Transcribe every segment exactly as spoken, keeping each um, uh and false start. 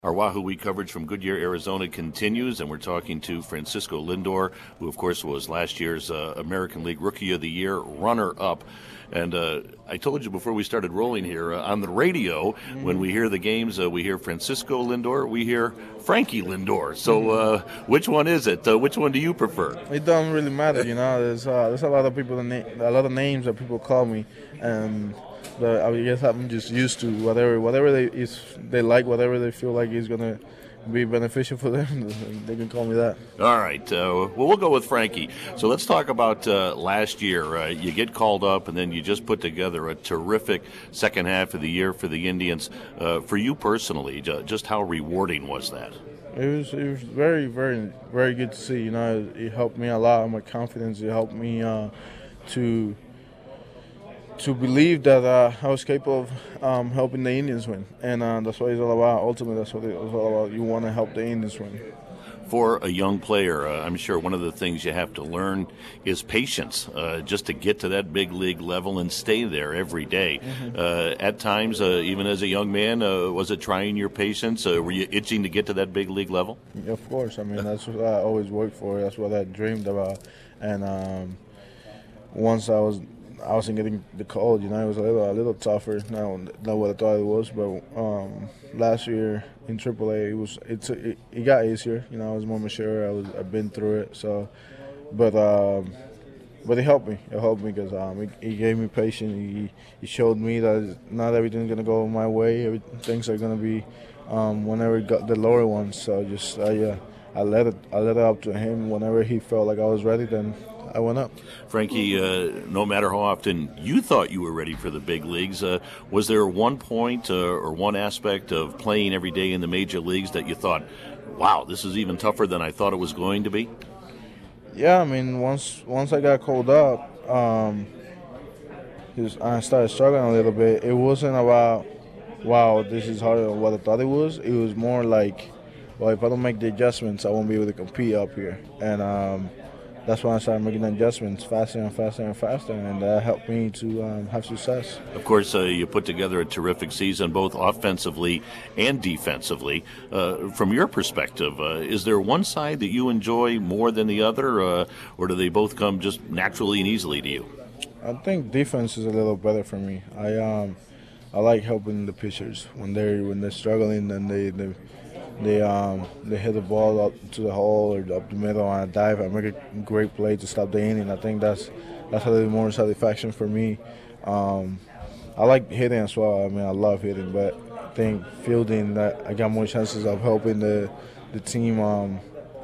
Our Wahoo Week coverage from Goodyear, Arizona continues, and we're talking to Francisco Lindor, who, of course, was last year's uh, American League Rookie of the Year runner-up. And uh, I told you before we started rolling here, uh, on the radio, mm-hmm. when we hear the games, uh, we hear Francisco Lindor, we hear Frankie Lindor. So uh, which one is it? Uh, which one do you prefer? It doesn't really matter, you know. There's, uh, there's a lot of people, that na- a lot of names that people call me, and but I guess I'm just used to whatever, whatever they is they like, whatever they feel like is gonna be beneficial for them. They can call me that. All right. Uh, well, we'll go with Frankie. So let's talk about uh, last year. Uh, you get called up, and then you just put together a terrific second half of the year for the Indians. Uh, for you personally, just how rewarding was that? It was it was very, very, very good to see. You know, it, it helped me a lot in my confidence. It helped me uh, to. to believe that uh, I was capable of um, helping the Indians win. And uh, that's what it's all about. Ultimately, that's what it's all about. You want to help the Indians win. For a young player, uh, I'm sure one of the things you have to learn is patience, uh, just to get to that big league level and stay there every day. Mm-hmm. Uh, at times, uh, even as a young man, uh, was it trying your patience? Uh, were you itching to get to that big league level? Of course. I mean, that's what I always worked for. That's what I dreamed about. And um, once I was I wasn't getting the call, you know, it was a little, a little tougher now than what I thought it was. But um, last year in triple A, it was it's it, it got easier. You know, I was more mature. I was I've been through it. So, but um, but it helped me. It helped me because um, it, it gave me patience. He, he showed me that not everything's gonna go my way. Every, things are gonna be um, whenever it got the lower ones. So just I uh, I let it I let it up to him. Whenever he felt like I was ready, then I went up. Frankie, uh, no matter how often you thought you were ready for the big leagues, uh, was there one point uh, or one aspect of playing every day in the major leagues that you thought, wow, this is even tougher than I thought it was going to be? Yeah, I mean, once once I got called up, um, I started struggling a little bit. It wasn't about, wow, this is harder than what I thought it was. It was more like, well, if I don't make the adjustments, I won't be able to compete up here. And um, that's when I started making adjustments faster and faster and faster, and that helped me to um, have success. Of course, uh, you put together a terrific season, both offensively and defensively. Uh, from your perspective, uh, is there one side that you enjoy more than the other, uh, or do they both come just naturally and easily to you? I think defense is a little better for me. I um, I like helping the pitchers when they're when they're struggling and they. they They um they hit the ball up to the hole or up the middle on a dive. I make a great play to stop the inning. I think that's that's a little more satisfaction for me. Um, I like hitting as well. I mean, I love hitting, but I think fielding that I got more chances of helping the the team um,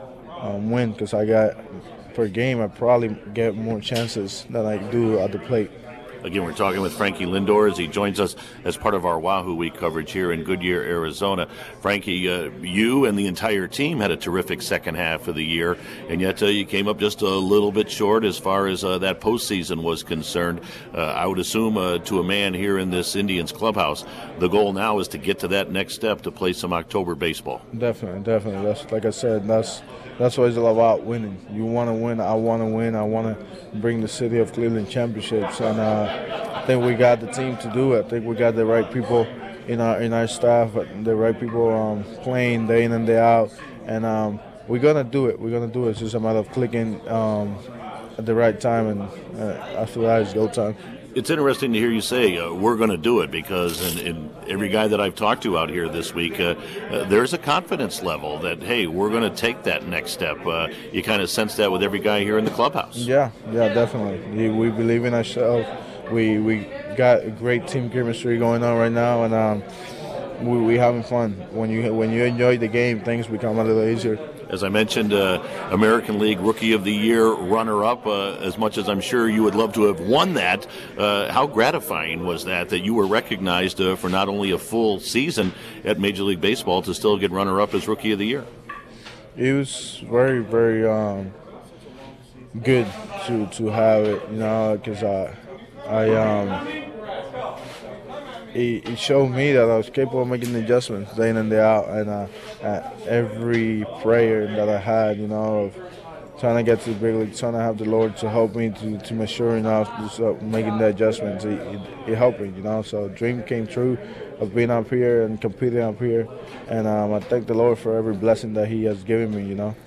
um win because I got per game I probably get more chances than I do at the plate. Again, we're talking with Frankie Lindor as he joins us as part of our Wahoo Week coverage here in Goodyear, Arizona. Frankie, uh, you and the entire team had a terrific second half of the year, and yet uh, you came up just a little bit short as far as uh, that postseason was concerned. Uh, I would assume uh, to a man here in this Indians clubhouse, the goal now is to get to that next step to play some October baseball. Definitely, definitely. That's like I said, that's that's what it's all about, winning. You want to win, I want to win, I want to bring the city of Cleveland championships, and uh, I think we got the team to do it. I think we got the right people in our in our staff, the right people um, playing day in and day out, and um, we're gonna do it. We're gonna do it. It's just a matter of clicking um, at the right time, and uh, after that, it's go time. It's interesting to hear you say uh, we're going to do it because in, in every guy that I've talked to out here this week, uh, uh, there's a confidence level that, hey, we're going to take that next step. Uh, you kind of sense that with every guy here in the clubhouse. Yeah, yeah, definitely. We, we believe in ourselves. We we got a great team chemistry going on right now, and um, we we having fun. When you when you enjoy the game, things become a little easier. As I mentioned, uh, American League Rookie of the Year runner-up, uh, as much as I'm sure you would love to have won that, uh, how gratifying was that, that you were recognized uh, for not only a full season at Major League Baseball to still get runner-up as Rookie of the Year? It was very, very um, good to to have it, you know, because I, I um, It, it showed me that I was capable of making adjustments day in and day out, and uh, uh, every prayer that I had, you know, of trying to get to the big league, trying to have the Lord to help me to, to mature enough, just uh, making the adjustments. It, it, it helped me, you know. So dream came true of being up here and competing up here, and um, I thank the Lord for every blessing that He has given me, you know.